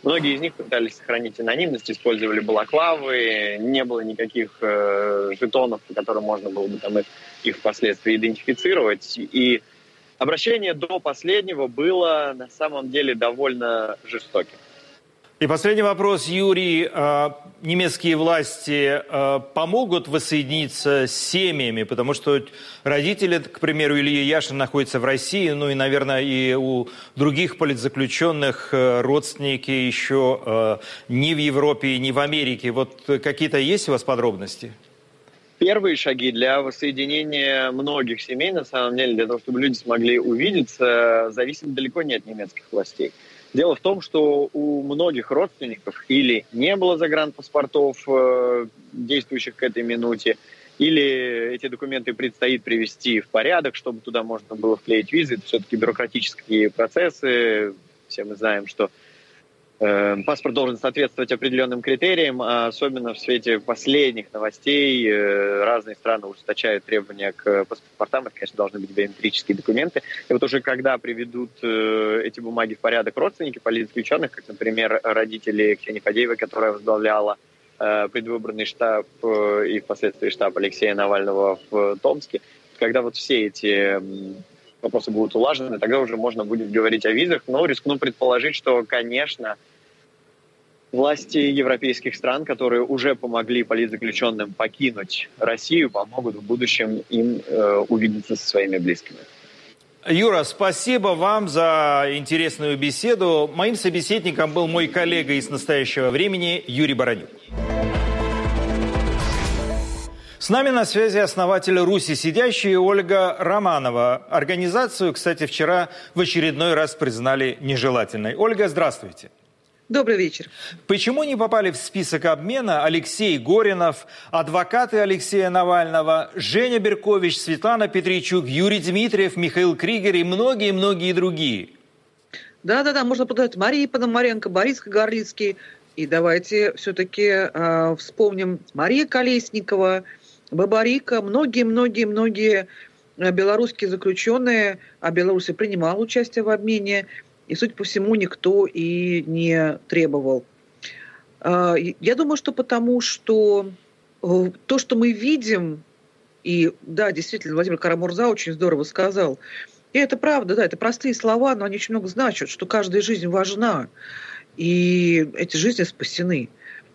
Многие из них пытались сохранить анонимность, использовали балаклавы, не было никаких э, жетонов, по которым можно было бы там их, их впоследствии идентифицировать. И обращение до последнего было на самом деле довольно жестоким. И последний вопрос, Юрий. Немецкие власти помогут воссоединиться с семьями, потому что родители, к примеру, Ильи Яшина находятся в России, ну и, наверное, и у других политзаключенных родственники еще не в Европе, не в Америке. Вот какие-то есть у вас подробности? Первые шаги для воссоединения многих семей, на самом деле, для того, чтобы люди смогли увидеться, зависят далеко не от немецких властей. Дело в том, что у многих родственников или не было загранпаспортов, э, действующих к этой минуте, или эти документы предстоит привести в порядок, чтобы туда можно было вклеить визы. Это все-таки бюрократические процессы. Все мы знаем, что э, паспорт должен соответствовать определенным критериям, а особенно в свете последних новостей э, разные страны ужесточают требования к паспортам. Это, конечно, должны быть биометрические документы. И вот уже когда приведут э, эти бумаги в порядок родственники политзаключенных, как, например, родители Ксении Фадеевой, которая возглавляла э, предвыборный штаб э, и впоследствии штаб Алексея Навального в Томске, когда вот все эти э, вопросы будут улажены, тогда уже можно будет говорить о визах. Но рискну предположить, что, конечно, власти европейских стран, которые уже помогли политзаключенным покинуть Россию, помогут в будущем им э, увидеться со своими близкими. Юра, спасибо вам за интересную беседу. Моим собеседником был мой коллега из «Настоящего времени» Юрий Баранюк. С нами на связи основатель «Руси сидящей» Ольга Романова. Организацию, кстати, вчера в очередной раз признали нежелательной. Ольга, здравствуйте. Добрый вечер. Почему не попали в список обмена Алексей Горинов, адвокаты Алексея Навального, Женя Беркович, Светлана Петричук, Юрий Дмитриев, Михаил Кригер и многие-многие другие? Да-да-да, можно подать Мария Пономаренко, Борис Горлицкий. И давайте все-таки э, вспомним Мария Колесникова, Бабарика, многие-многие-многие белорусские заключенные, а Беларусь принимала участие в обмене. И, судя по всему, никто и не требовал. Я думаю, что потому, что то, что мы видим, и да, действительно, Владимир Карамурза очень здорово сказал, и это правда, да, это простые слова, но они очень много значат, что каждая жизнь важна, и эти жизни спасены.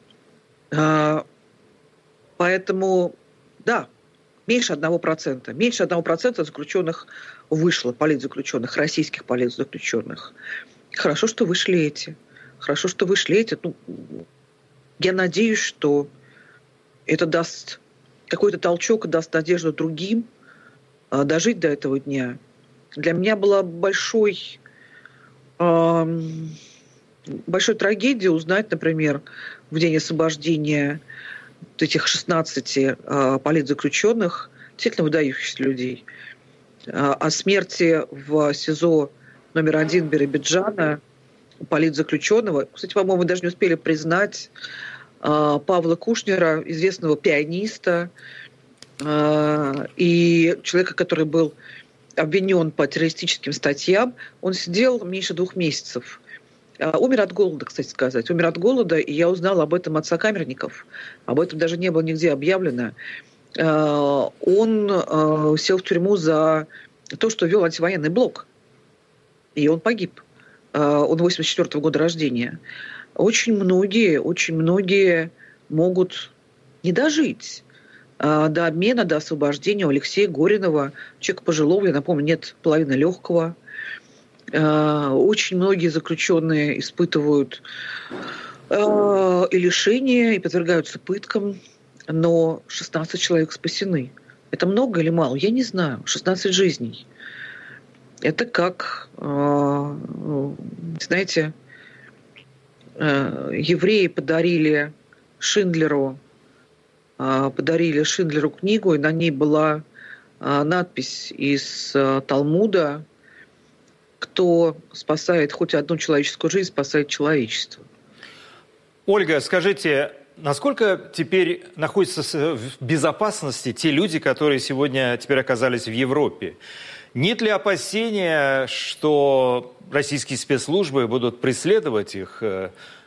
Поэтому, да, меньше одного процента, меньше одного процента заключенных вышло, политзаключенных, российских политзаключенных. Хорошо, что вышли эти. Хорошо, что вышли эти. Ну, я надеюсь, что это даст какой-то толчок, даст надежду другим а, дожить до этого дня. Для меня была большой, а, большой трагедией узнать, например, в день освобождения этих шестнадцати а, политзаключенных, действительно выдающихся людей, о смерти в СИЗО номер один Биробиджана политзаключенного. Кстати, по-моему, мы даже не успели признать Павла Кушнера, известного пианиста, и человека, который был обвинен по террористическим статьям. Он сидел меньше двух месяцев. Умер от голода, кстати сказать. Умер от голода, и я узнала об этом от сокамерников. Об этом даже не было нигде объявлено. Он сел в тюрьму за то, что вел антивоенный блок. И он погиб. Он восемьдесят четвёртого года рождения. Очень многие, очень многие могут не дожить до обмена, до освобождения у Алексея Горинова, человека пожилого, я напомню, нет половины легкого. Очень многие заключенные испытывают и лишения, и подвергаются пыткам. Но шестнадцать человек спасены. Это много или мало? Я не знаю. шестнадцать жизней. Это как, знаете, евреи подарили Шиндлеру, подарили Шиндлеру книгу, и на ней была надпись из Талмуда: «Кто спасает хоть одну человеческую жизнь, спасает человечество». Ольга, скажите, насколько теперь находятся в безопасности те люди, которые сегодня теперь оказались в Европе? Нет ли опасения, что российские спецслужбы будут преследовать их?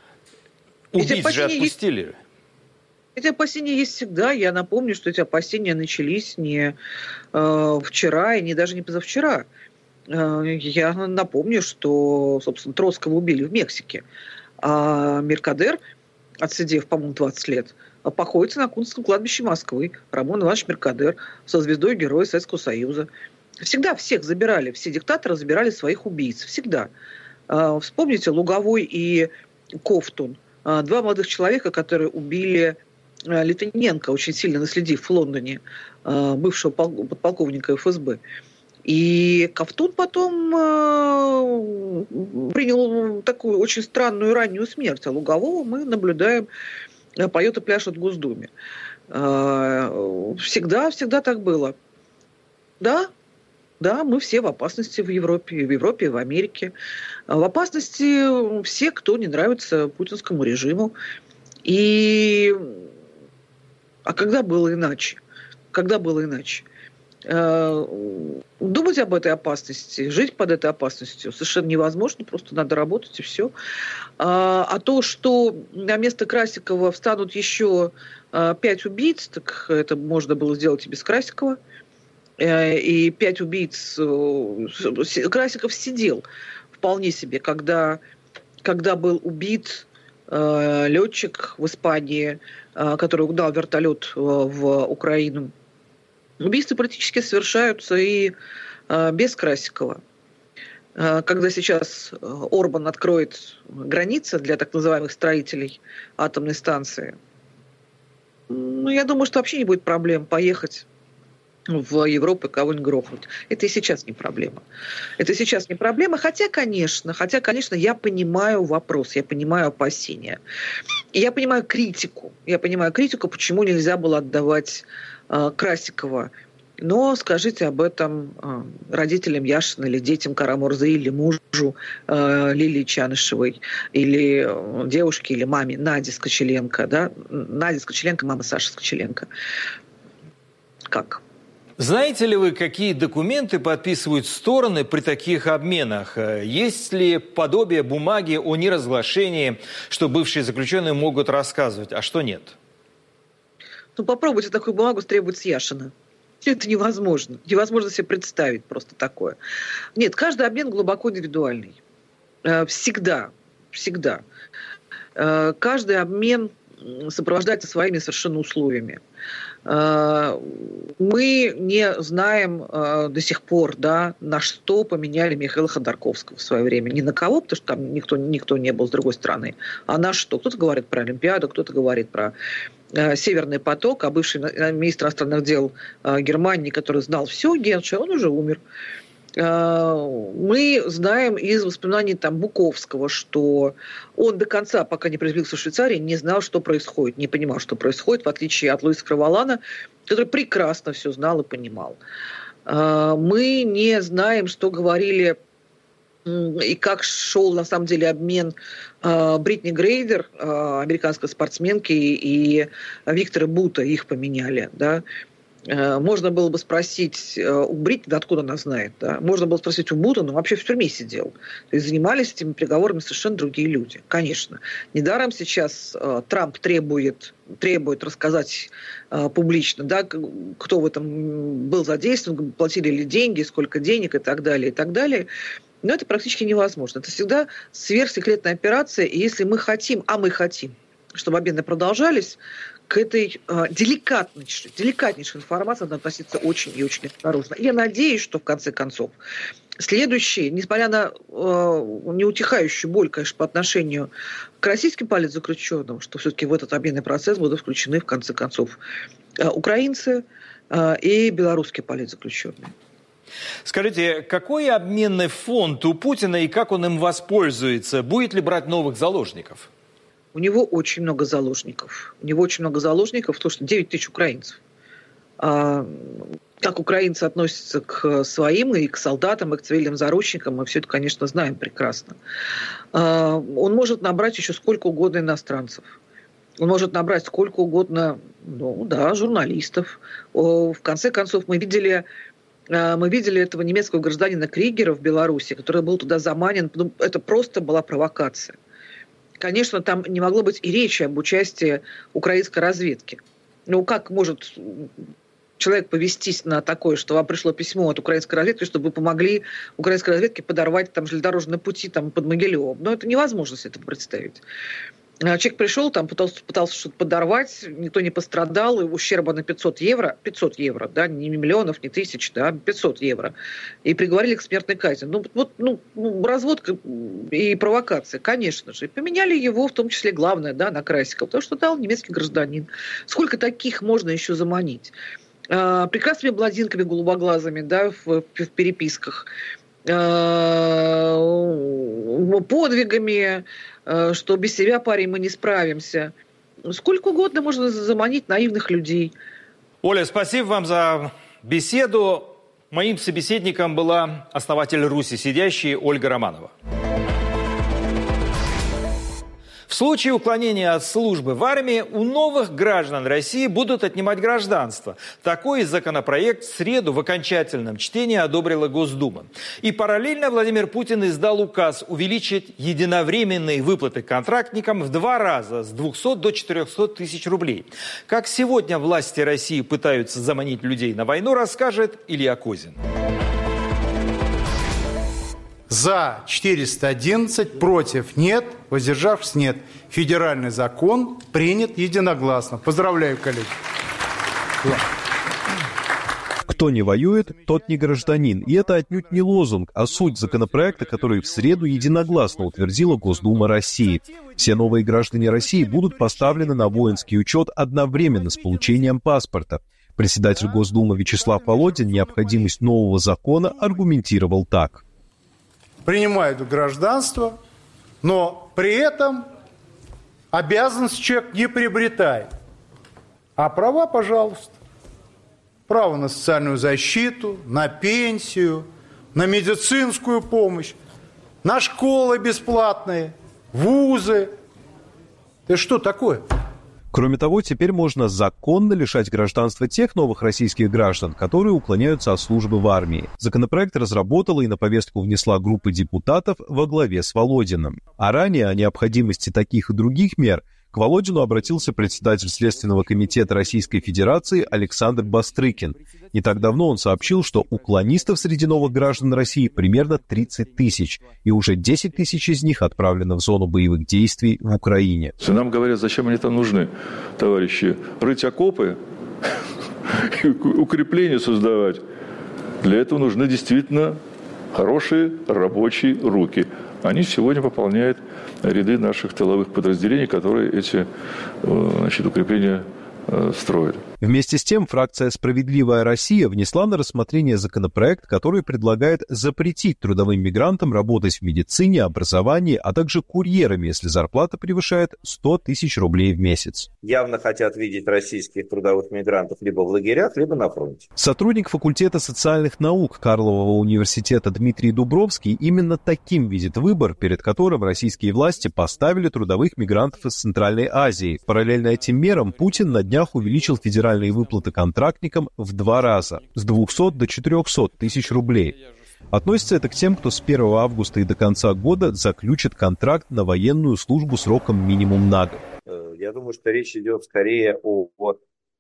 Убийц же отпустили. Есть... Эти опасения есть всегда. Я напомню, что эти опасения начались не э, вчера и не даже не позавчера. Э, я напомню, что, собственно, Троцкого убили в Мексике. А Меркадер, отсидев, по-моему, двадцать лет, покоится на Кунцевском кладбище Москвы. Рамон Иванович Меркадер со звездой Героя Советского Союза. Всегда всех забирали, все диктаторы забирали своих убийц. Всегда. Вспомните Луговой и Ковтун. Два молодых человека, которые убили Литвиненко, очень сильно наследив в Лондоне, бывшего подполковника эф эс бэ. И Ковтун потом принял такую очень странную раннюю смерть. А Лугового мы наблюдаем, поет и пляшет в Госдуме. Всегда, всегда так было. Да, да, мы все в опасности в Европе, в Европе и в Америке. В опасности все, кто не нравится путинскому режиму. И... А когда было иначе? Когда было иначе? Думать об этой опасности, жить под этой опасностью совершенно невозможно, просто надо работать и все. А то, что на место Красикова встанут еще пять убийц, так это можно было сделать и без Красикова. И пять убийц... Красиков сидел вполне себе, когда, когда был убит э, летчик в Испании, э, который угнал вертолет в Украину. Убийства практически совершаются и э, без Красикова. Э, когда сейчас Орбан откроет границы для так называемых строителей атомной станции, ну, я думаю, что вообще не будет проблем поехать в Европу кого-нибудь грохнуть. Это и сейчас не проблема. Это и сейчас не проблема. Хотя, конечно, хотя, конечно, я понимаю вопрос, я понимаю опасения. И я понимаю критику. Я понимаю критику, почему нельзя было отдавать э, Красикова. Но скажите об этом э, родителям Яшина или детям Кара-Мурзы, или мужу э, Лилии Чанышевой, или э, девушке, или маме Наде Скочеленко. Да? Надя Скочеленко, мама Саши Скочеленко. Как? Знаете ли вы, какие документы подписывают стороны при таких обменах? Есть ли подобие бумаги о неразглашении, что бывшие заключенные могут рассказывать, а что нет? Ну, попробуйте такую бумагу требовать с Яшина. Это невозможно. Невозможно себе представить просто такое. Нет, каждый обмен глубоко индивидуальный. Всегда. Всегда. Каждый обмен сопровождается своими совершенно условиями. Мы не знаем до сих пор, да, на что поменяли Михаила Ходорковского в свое время. Не на кого, потому что там никто, никто не был с другой стороны, а на что. Кто-то говорит про Олимпиаду, кто-то говорит про Северный поток, а бывший министр иностранных дел Германии, который знал все, Генши, он уже умер. Мы знаем из воспоминаний там, Буковского, что он до конца, пока не приземлился в Швейцарии, не знал, что происходит, не понимал, что происходит, в отличие от Луиса Краволана, который прекрасно все знал и понимал. Мы не знаем, что говорили и как шел на самом деле обмен Бритни Грейдер, американской спортсменки, и Виктора Бута, их поменяли, да. Можно было бы спросить у Бритни, откуда она знает. Да? Можно было спросить у Бута, но вообще в тюрьме сидел. То есть занимались этими переговорами совершенно другие люди. Конечно. Недаром сейчас э, Трамп требует, требует рассказать э, публично, да, кто в этом был задействован, платили ли деньги, сколько денег и так далее, и так далее. Но это практически невозможно. Это всегда сверхсекретная операция. И если мы хотим, а мы хотим, чтобы обмены продолжались, к этой э, деликатнейшей, деликатнейшей информации надо относиться очень и очень осторожно. Я надеюсь, что в конце концов следующие, несмотря на э, неутихающую боль, конечно, по отношению к российским политзаключенным, что все-таки в этот обменный процесс будут включены в конце концов э, украинцы э, и белорусские политзаключенные. Скажите, какой обменный фонд у Путина и как он им воспользуется? Будет ли брать новых заложников? У него очень много заложников. У него очень много заложников, потому что девять тысяч украинцев. А, как украинцы относятся к своим и к солдатам, и к цивильным заручникам, мы все это, конечно, знаем прекрасно. А, он может набрать еще сколько угодно иностранцев. Он может набрать сколько угодно, ну да, журналистов. В конце концов, мы видели... Мы видели этого немецкого гражданина Кригера в Беларуси, который был туда заманен. Это просто была провокация. Конечно, там не могло быть и речи об участии украинской разведки. Ну, как может человек повестись на такое, что вам пришло письмо от украинской разведки, чтобы вы помогли украинской разведке подорвать там железнодорожные пути там, под Могилевом? Но это невозможно себе это представить. Человек пришел, там пытался, пытался что-то подорвать, никто не пострадал, и ущерба на пятьсот евро, пятьсот евро, да, не миллионов, не тысяч, да, пятьсот евро, и приговорили к смертной казни. Ну, вот, ну, разводка и провокация, конечно же. И поменяли его, в том числе, главное, да, на Красикова, потому что дал немецкий гражданин. Сколько таких можно еще заманить? А, прекрасными блондинками голубоглазыми, да, в, в переписках, а, подвигами, что без себя, парень, мы не справимся. Сколько угодно можно заманить наивных людей. Оля, спасибо вам за беседу. Моим собеседником была основатель Руси сидящей Ольга Романова. В случае уклонения от службы в армии у новых граждан России будут отнимать гражданство. Такой законопроект в среду в окончательном чтении одобрила Госдума. И параллельно Владимир Путин издал указ увеличить единовременные выплаты контрактникам в два раза, с двухсот до четырехсот тысяч рублей. Как сегодня власти России пытаются заманить людей на войну, расскажет Илья Козин. За четыреста одиннадцать, против нет, воздержавшись нет. Федеральный закон принят единогласно. Поздравляю, коллеги. Кто не воюет, тот не гражданин. И это отнюдь не лозунг, а суть законопроекта, который в среду единогласно утвердила Госдума России. Все новые граждане России будут поставлены на воинский учет одновременно с получением паспорта. Председатель Госдумы Вячеслав Володин необходимость нового закона аргументировал так. Принимают гражданство, но при этом обязанность человек не приобретает. А права, пожалуйста. Право на социальную защиту, на пенсию, на медицинскую помощь, на школы бесплатные, вузы. Это что такое? Кроме того, теперь можно законно лишать гражданства тех новых российских граждан, которые уклоняются от службы в армии. Законопроект разработала и на повестку внесла группа депутатов во главе с Володиным. А ранее о необходимости таких и других мер к Володину обратился председатель Следственного комитета Российской Федерации Александр Бастрыкин. Не так давно он сообщил, что уклонистов среди новых граждан России примерно тридцать тысяч, и уже десять тысяч из них отправлено в зону боевых действий в Украине. Нам говорят, зачем они там нужны, товарищи? Рыть окопы, укрепления создавать. Для этого нужны действительно хорошие рабочие руки. Они сегодня пополняют ряды наших тыловых подразделений, которые эти, значит, укрепления строят. Вместе с тем, фракция «Справедливая Россия» внесла на рассмотрение законопроект, который предлагает запретить трудовым мигрантам работать в медицине, образовании, а также курьерами, если зарплата превышает сто тысяч рублей в месяц. Явно хотят видеть российских трудовых мигрантов либо в лагерях, либо на фронте. Сотрудник факультета социальных наук Карлового университета Дмитрий Дубровский именно таким видит выбор, перед которым российские власти поставили трудовых мигрантов из Центральной Азии. Параллельно этим мерам Путин на днях увеличил федеральные выплаты контрактникам в два раза, с двухсот до четырехсот тысяч рублей. Относится это к тем, кто с первого августа и до конца года заключит контракт на военную службу сроком минимум на год. Я думаю, что речь идет скорее о, о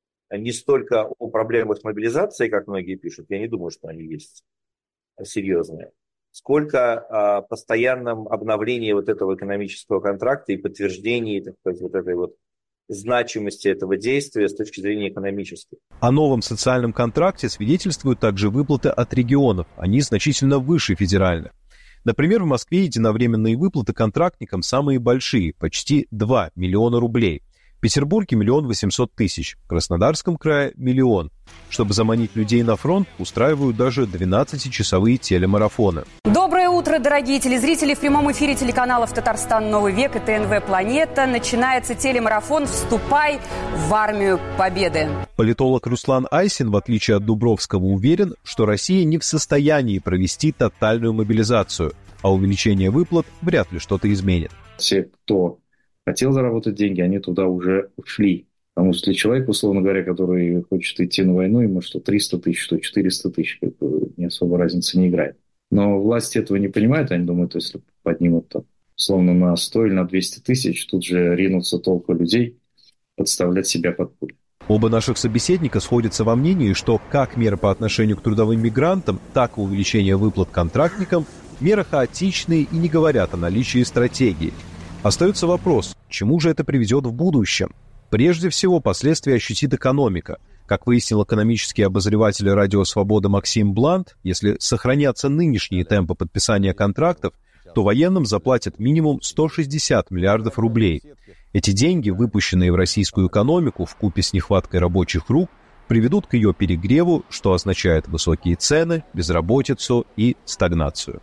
не столько о проблемах с мобилизацией, как многие пишут, я не думаю, что они есть серьезные, сколько о постоянном обновлении вот этого экономического контракта и подтверждении, так сказать, вот этой вот значимости этого действия с точки зрения экономической. О новом социальном контракте свидетельствуют также выплаты от регионов. Они значительно выше федеральных. Например, в Москве единовременные выплаты контрактникам самые большие, почти два миллиона рублей. В Петербурге миллион восемьсот тысяч, в Краснодарском крае миллион. Чтобы заманить людей на фронт, устраивают даже двенадцатичасовые телемарафоны. Доброе утро, дорогие телезрители. В прямом эфире телеканалов «Татарстан. Новый век» и ТНВ «Планета» начинается телемарафон «Вступай в армию победы». Политолог Руслан Айсин, в отличие от Дубровского, уверен, что Россия не в состоянии провести тотальную мобилизацию, а увеличение выплат вряд ли что-то изменит. Все, кто хотел заработать деньги, они туда уже ушли. Потому что для человека, условно говоря, который хочет идти на войну, ему что триста тысяч, что четыреста тысяч, не особо разницы не играет. Но власти этого не понимают, они думают, если поднимут там условно на сто или на двести тысяч, тут же ринутся толпы людей подставлять себя под пулю. Оба наших собеседника сходятся во мнении, что как меры по отношению к трудовым мигрантам, так и увеличение выплат контрактникам меры хаотичные и не говорят о наличии стратегии. Остается вопрос, к чему же это приведет в будущем? Прежде всего, последствия ощутит экономика. Как выяснил экономический обозреватель «Радио Свобода» Максим Блант, если сохранятся нынешние темпы подписания контрактов, то военным заплатят минимум сто шестьдесят миллиардов рублей. Эти деньги, выпущенные в российскую экономику вкупе с нехваткой рабочих рук, приведут к ее перегреву, что означает высокие цены, безработицу и стагнацию.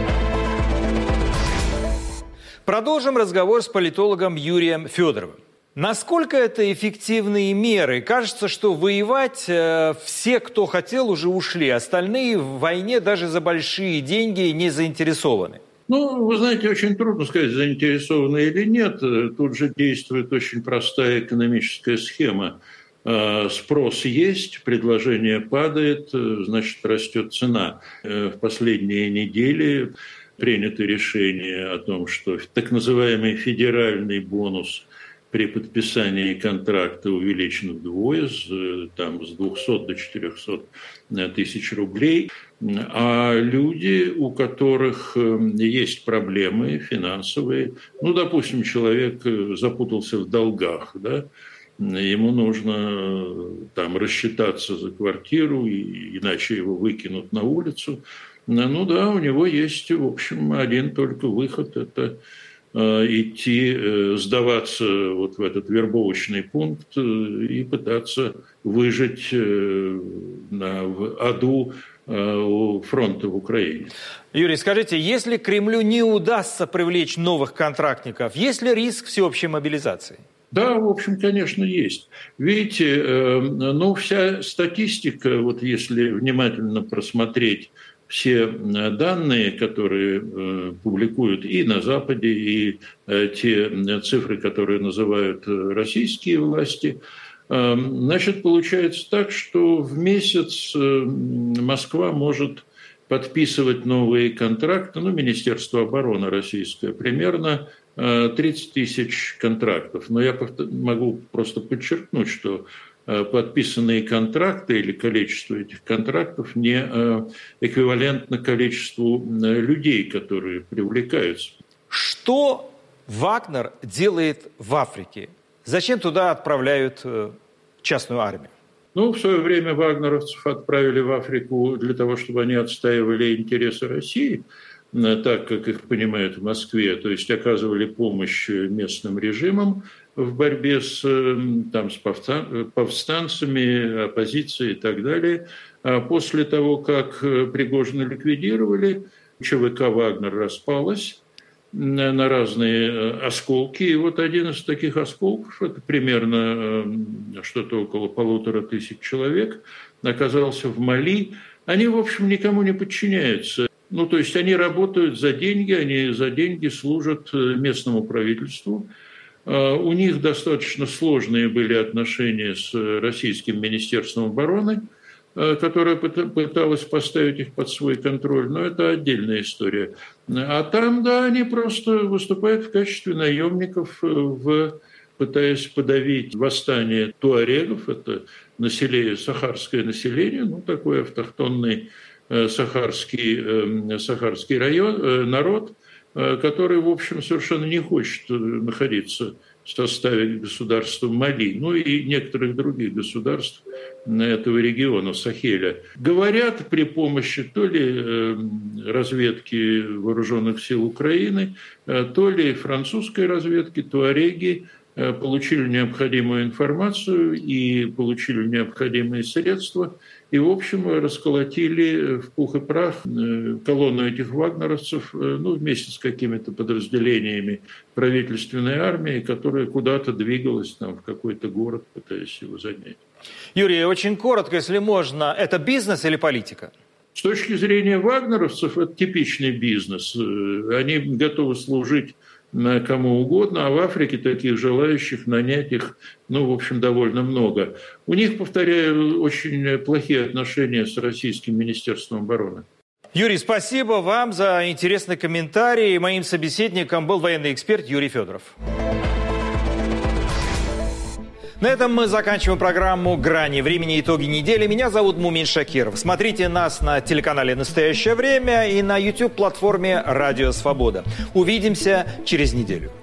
Продолжим разговор с политологом Юрием Федоровым. Насколько это эффективные меры? Кажется, что воевать э, все, кто хотел, уже ушли. Остальные в войне даже за большие деньги не заинтересованы. Ну, вы знаете, очень трудно сказать, заинтересованы или нет. Тут же действует очень простая экономическая схема. Спрос есть, предложение падает, значит, растет цена. В последние недели принято решение о том, что так называемый федеральный бонус при подписании контракта увеличен вдвое, с, там, с двухсот до четырехсот тысяч рублей. А люди, у которых есть проблемы финансовые, ну, допустим, человек запутался в долгах, да, ему нужно там рассчитаться за квартиру, и, иначе его выкинут на улицу. Ну да, у него есть, в общем, один только выход – это идти, сдаваться вот в этот вербовочный пункт и пытаться выжить на, в аду у фронта в Украине. Юрий, скажите, если Кремлю не удастся привлечь новых контрактников, есть ли риск всеобщей мобилизации? Да, в общем, конечно, есть. Видите, ну, вся статистика, вот если внимательно просмотреть все данные, которые э, публикуют и на Западе, и э, те цифры, которые называют российские власти, э, значит, получается так, что в месяц э, Москва может подписывать новые контракты, ну, Министерство обороны российское, примерно э, тридцать тысяч контрактов. Но я могу просто подчеркнуть, что подписанные контракты или количество этих контрактов не эквивалентно количеству людей, которые привлекаются. Что Вагнер делает в Африке? Зачем туда отправляют частную армию? Ну, в свое время вагнеровцев отправили в Африку для того, чтобы они отстаивали интересы России, так, как их понимают в Москве, то есть оказывали помощь местным режимам в борьбе с, там, с повстанцами, оппозицией и так далее. А после того, как Пригожина ликвидировали, ЧВК «Вагнер» распалась на разные осколки. И вот один из таких осколков, это примерно что-то около полутора тысяч человек, оказался в Мали. Они, в общем, никому не подчиняются. Ну, то есть они работают за деньги, они за деньги служат местному правительству. У них достаточно сложные были отношения с российским Министерством обороны, которое пыталось поставить их под свой контроль, но это отдельная история. А там, да, они просто выступают в качестве наемников, в, пытаясь подавить восстание туарегов, это население, сахарское население, ну, такой автохтонный сахарский, сахарский район, народ, который, в общем, совершенно не хочет находиться в составе государства Мали, ну и некоторых других государств этого региона, Сахеля. Говорят при помощи то ли разведки вооруженных сил Украины, то ли французской разведки, туареги получили необходимую информацию и получили необходимые средства, и, в общем, расколотили в пух и прах колонну этих вагнеровцев, ну, вместе с какими-то подразделениями правительственной армии, которая куда-то двигалась там, в какой-то город, пытаясь его занять. Юрий, очень коротко, если можно, это бизнес или политика? С точки зрения вагнеровцев, это типичный бизнес. Они готовы служить кому угодно, а в Африке таких желающих нанять их, ну, в общем, довольно много. У них, повторяю, очень плохие отношения с российским Министерством обороны. Юрий, спасибо вам за интересный комментарий. Моим собеседником был военный эксперт Юрий Федоров. На этом мы заканчиваем программу «Грани». Времени итоги недели. Меня зовут Мумин Шакиров. Смотрите нас на телеканале «Настоящее время» и на YouTube-платформе «Радио Свобода». Увидимся через неделю.